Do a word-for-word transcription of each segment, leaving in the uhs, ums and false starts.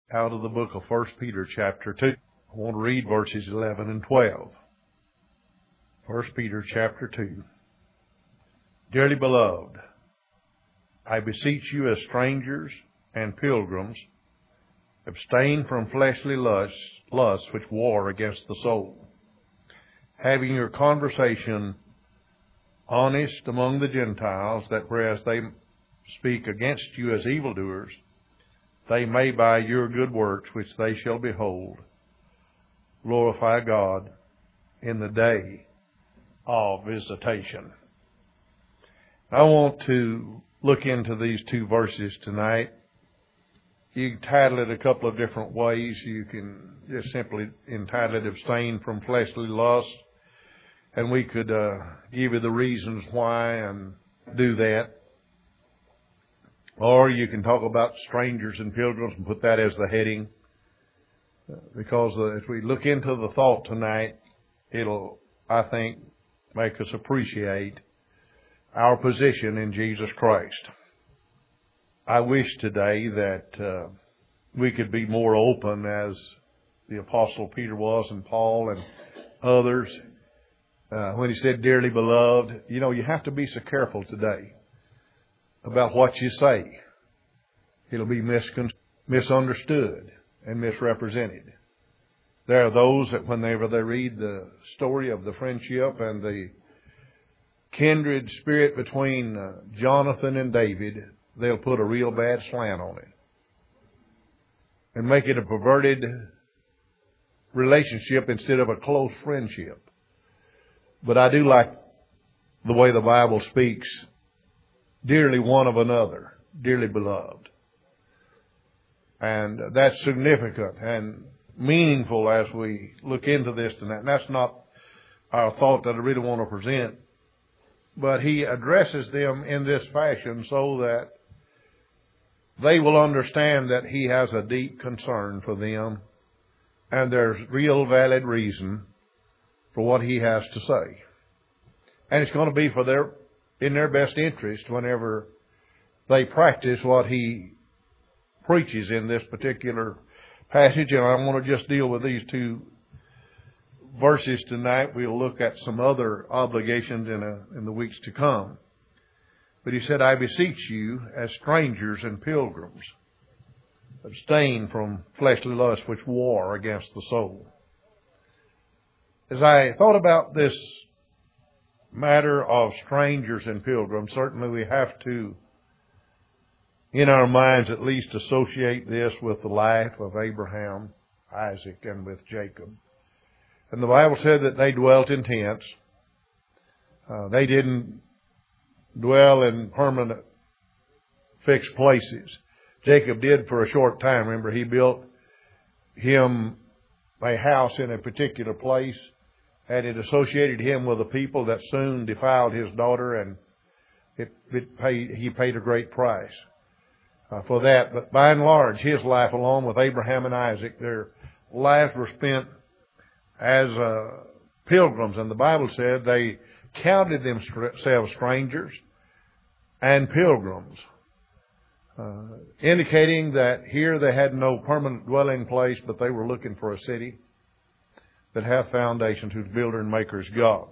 out of the book of First Peter chapter two. I want to read verses eleven and twelve. First Peter chapter two. Dearly beloved, I beseech you as strangers and pilgrims, abstain from fleshly lusts, lusts which war against the soul, having your conversation honest among the Gentiles, that whereas they speak against you as evildoers, they may by your good works, which they shall behold, glorify God in the day of visitation. I want to look into these two verses tonight. You can title it a couple of different ways. You can just simply entitle it Abstain from Fleshly Lust, and we could uh, give you the reasons why and do that. Or you can talk about strangers and pilgrims and put that as the heading. Because uh, as we look into the thought tonight, it'll, I think, make us appreciate our position in Jesus Christ. I wish today that uh, we could be more open as the Apostle Peter was and Paul and others. Uh, when he said, dearly beloved, you know, you have to be so careful today about what you say. It'll be miscon- misunderstood and misrepresented. There are those that whenever they read the story of the friendship and the kindred spirit between uh, Jonathan and David, they'll put a real bad slant on it and make it a perverted relationship instead of a close friendship. But I do like the way the Bible speaks, dearly one of another, dearly beloved. And that's significant and meaningful as we look into this tonight. And that's not our thought that I really want to present. But he addresses them in this fashion so that they will understand that he has a deep concern for them. And there's real valid reason for what he has to say. And it's going to be for their, in their best interest whenever they practice what he preaches in this particular passage. And I want to just deal with these two verses tonight. We'll look at some other obligations in, a, in the weeks to come. But he said, I beseech you as strangers and pilgrims, abstain from fleshly lusts which war against the soul. As I thought about this matter of strangers and pilgrims, certainly we have to, in our minds at least, associate this with the life of Abraham, Isaac, and with Jacob. And the Bible said that they dwelt in tents. Uh, they didn't dwell in permanent fixed places. Jacob did for a short time. Remember, he built him a house in a particular place, and it associated him with a people that soon defiled his daughter, and it, it paid, he paid a great price uh, for that. But by and large, his life, along with Abraham and Isaac, their lives were spent as uh, pilgrims. And the Bible said they counted themselves strangers and pilgrims, uh, indicating that here they had no permanent dwelling place, but they were looking for a city that hath foundations, whose builder and maker is God.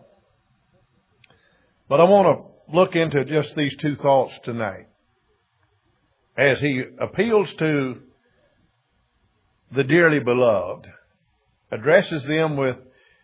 But I want to look into just these two thoughts tonight. As he appeals to the dearly beloved, addresses them with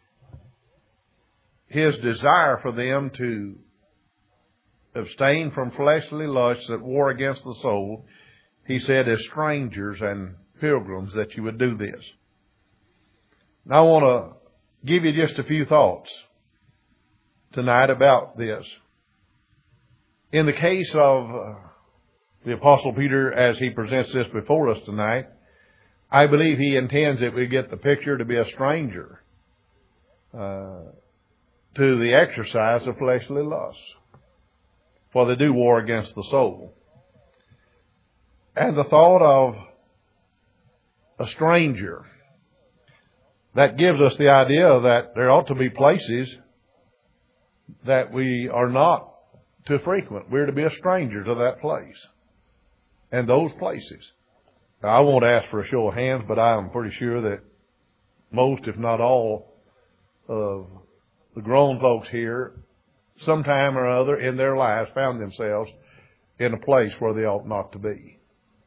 his desire for them to abstain from fleshly lusts that war against the soul. He said, as strangers and pilgrims, that you would do this. Now I want to give you just a few thoughts tonight about this. In the case of uh, the Apostle Peter, as he presents this before us tonight, I believe he intends that we get the picture to be a stranger uh, to the exercise of fleshly lusts, for they do war against the soul. And the thought of a stranger, that gives us the idea that there ought to be places that we are not to frequent. We're to be a stranger to that place and those places. I won't ask for a show of hands, but I am pretty sure that most, if not all, of the grown folks here, sometime or other in their lives, found themselves in a place where they ought not to be.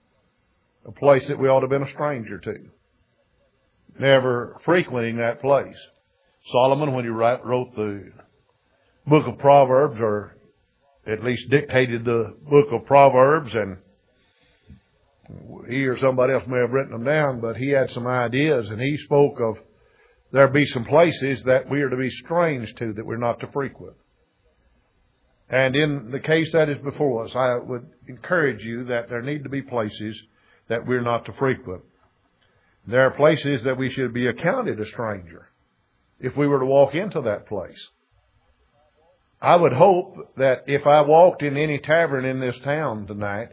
A place that we ought to have been a stranger to. Never frequenting that place. Solomon, when he wrote the book of Proverbs, or at least dictated the book of Proverbs, and he or somebody else may have written them down, but he had some ideas, and he spoke of there be some places that we are to be strange to, that we're not to frequent. And in the case that is before us, I would encourage you that there need to be places that we're not to frequent. There are places that we should be accounted a stranger if we were to walk into that place. I would hope that if I walked in any tavern in this town tonight,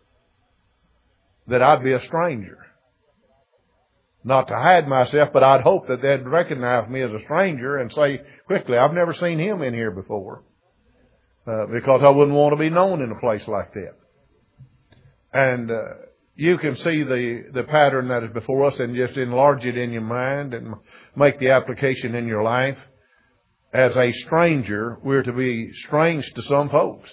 that I'd be a stranger. Not to hide myself, but I'd hope that they'd recognize me as a stranger and say quickly, I've never seen him in here before. Uh, because I wouldn't want to be known in a place like that. And uh, you can see the, the pattern that is before us and just enlarge it in your mind and make the application in your life. As a stranger, we're to be strange to some folks.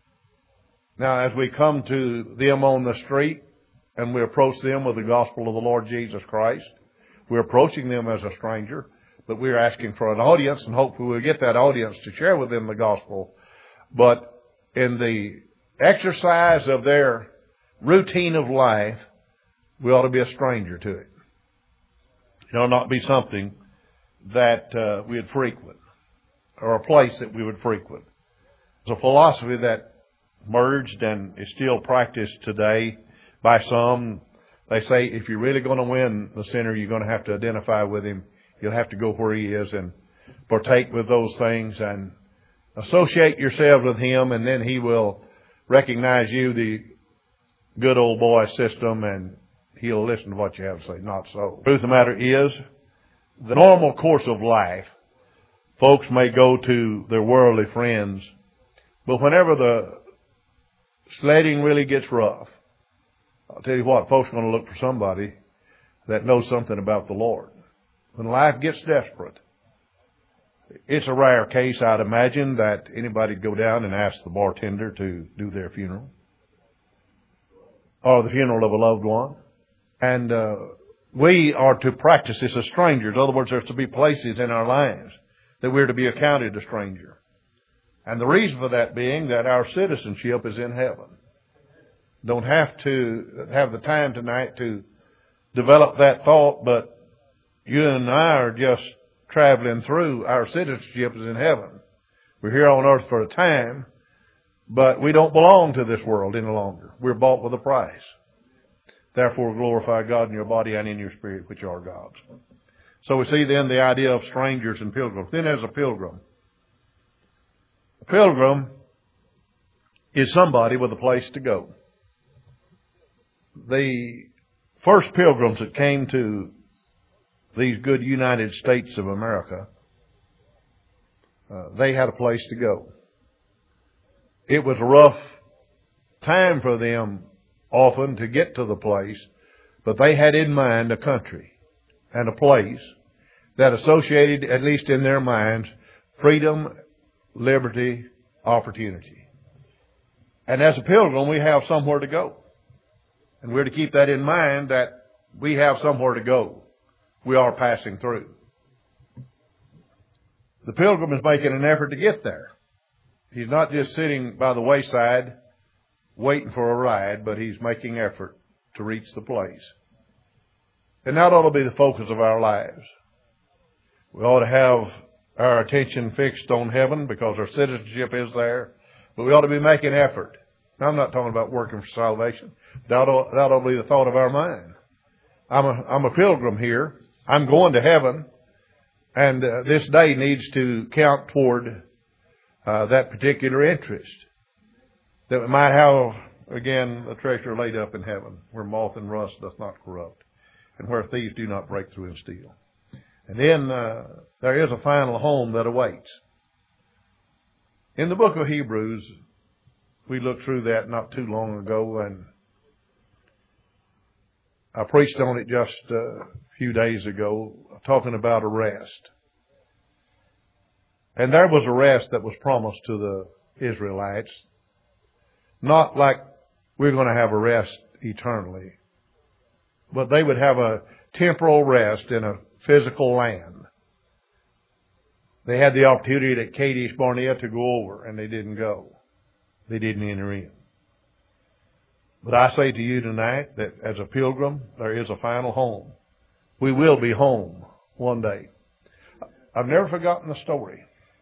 Now, as we come to them on the street and we approach them with the gospel of the Lord Jesus Christ, we're approaching them as a stranger, but we're asking for an audience, and hopefully we'll get that audience to share with them the gospel. But in the exercise of their routine of life, we ought to be a stranger to it. It ought not be something that uh, we would frequent, or a place that we would frequent. It's a philosophy that merged and is still practiced today by some. They say if you're really going to win the sinner, you're going to have to identify with him. You'll have to go where he is and partake with those things and associate yourselves with him, and then he will recognize you, the good old boy system, and he'll listen to what you have to say. Not so. The truth of the matter is, the normal course of life, folks may go to their worldly friends, but whenever the sledding really gets rough, I'll tell you what, folks are going to look for somebody that knows something about the Lord. When life gets desperate, it's a rare case, I'd imagine, that anybody would go down and ask the bartender to do their funeral or the funeral of a loved one. And uh, we are to practice this as strangers. In other words, there's to be places in our lives that we're to be accounted a stranger. And the reason for that being that our citizenship is in heaven. Don't have to have the time tonight to develop that thought, but you and I are just traveling through. Our citizenship is in heaven. We're here on earth for a time, but we don't belong to this world any longer. We're bought with a price. Therefore, glorify God in your body and in your spirit, which are God's. So we see then the idea of strangers and pilgrims. Then there's a pilgrim. A pilgrim is somebody with a place to go. The first pilgrims that came to these good United States of America, uh, they had a place to go. It was a rough time for them often to get to the place, but they had in mind a country and a place that associated, at least in their minds, freedom, liberty, opportunity. And as a pilgrim, we have somewhere to go. And we're to keep that in mind, that we have somewhere to go. We are passing through. The pilgrim is making an effort to get there. He's not just sitting by the wayside waiting for a ride, but he's making effort to reach the place. And that ought to be the focus of our lives. We ought to have our attention fixed on heaven because our citizenship is there, but we ought to be making effort. Now, I'm not talking about working for salvation. That ought, that ought to be the thought of our mind. I'm a, I'm a pilgrim here. I'm going to heaven, and uh, this day needs to count toward uh, that particular interest. That we might have, again, a treasure laid up in heaven, where moth and rust doth not corrupt, and where thieves do not break through and steal. And then uh, there is a final home that awaits. In the book of Hebrews, we looked through that not too long ago, and I preached on it just a few days ago, talking about arrest. And there was a rest that was promised to the Israelites. Not like we're going to have a rest eternally, but they would have a temporal rest in a physical land. They had the opportunity at Kadesh Barnea to go over, and they didn't go. They didn't enter in. But I say to you tonight that as a pilgrim, there is a final home. We will be home one day. I've never forgotten the story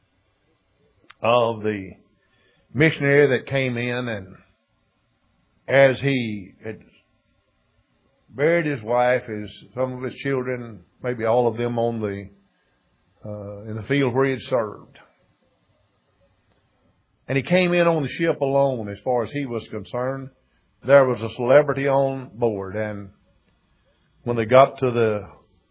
of the missionary that came in, and as he had buried his wife, his some of his children, maybe all of them on the uh, in the field where he had served, and he came in on the ship alone. As far as he was concerned, there was a celebrity on board, and when they got to the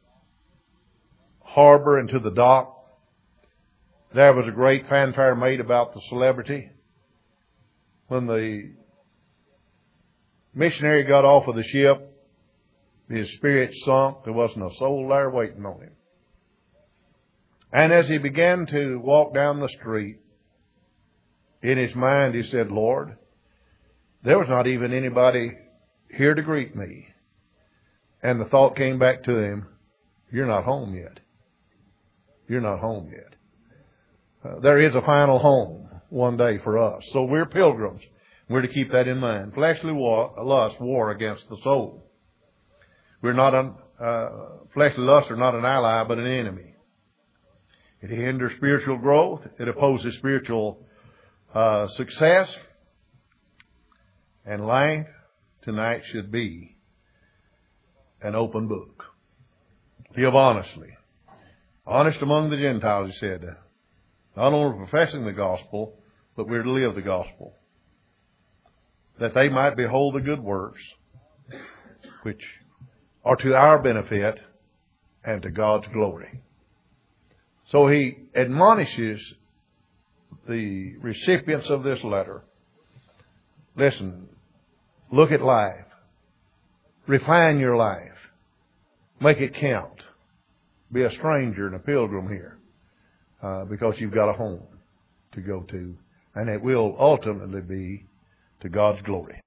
harbor and to the dock, there was a great fanfare made about the celebrity. When the missionary got off of the ship, his spirit sunk. There wasn't a soul there waiting on him. And as he began to walk down the street, in his mind he said, Lord, there was not even anybody here to greet me. And the thought came back to him, you're not home yet. You're not home yet. Uh, there is a final home one day for us. So we're pilgrims. We're to keep that in mind. Fleshly war, lust war against the soul. We're not an, uh, fleshly lusts are not an ally, but an enemy. It hinders spiritual growth. It opposes spiritual uh, success. And life tonight should be an open book. Live honestly. Honest among the Gentiles, he said. Not only professing the gospel, but we're to live the gospel, that they might behold the good works, which are to our benefit and to God's glory. So he admonishes the recipients of this letter. Listen, look at life. Refine your life. Make it count. Be a stranger and a pilgrim here. Uh, because you've got a home to go to, and it will ultimately be to God's glory.